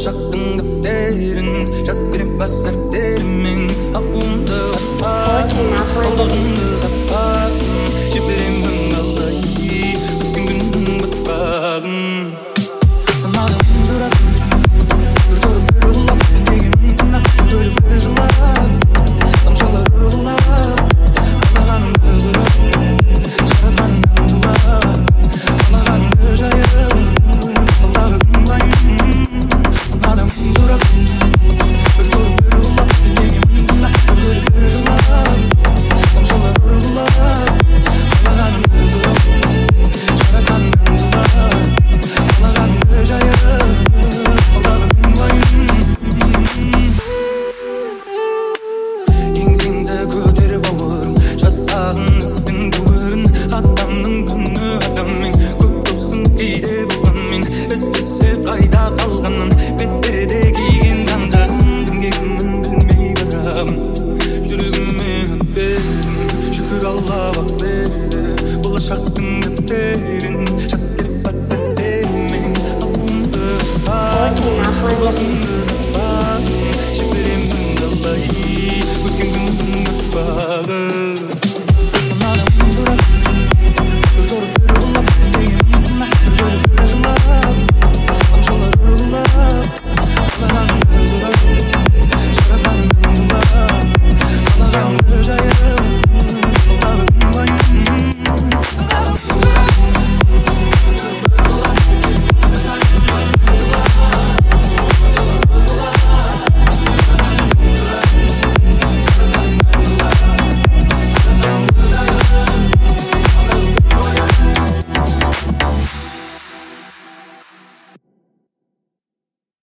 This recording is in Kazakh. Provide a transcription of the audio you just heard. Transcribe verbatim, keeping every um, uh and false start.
болашақтың көптерін жазып берем басар теріммен ақ буынды қатпа алдозымды сатпадым жіберем ыңғалдай өткен күннің батпағын санада күн тұрады бір торып бір ұғылап дегенің сынап бөліп бір жылап тамшылар ұрғылап қалағанымды зұрып жаратқанымды бұлап қалағанымды жайып алдағы күн байым санада күн тұрады бір торып бір ұғылап дегенің сынап бөліп бір жылап тамшылар ұрғылап қалағанымды зұрып жаратқанымды бұлап қалағанымды жайып алдағы күн байым еңсеңді көтеріп ауырым жасағын іздің көрін адамның күні адаммен көп досың кейде болғанмен іздесе қайда қалғанын бетперде киген жан жағым кімге кіммін білмей барамын жүрегіме өтпедім шүкір алла бақ берді болашақтың дәптерін жатып келіп бас сәттермен алуымды басымды сатпадым жіберем ыңғалдай өткен күннің батпағын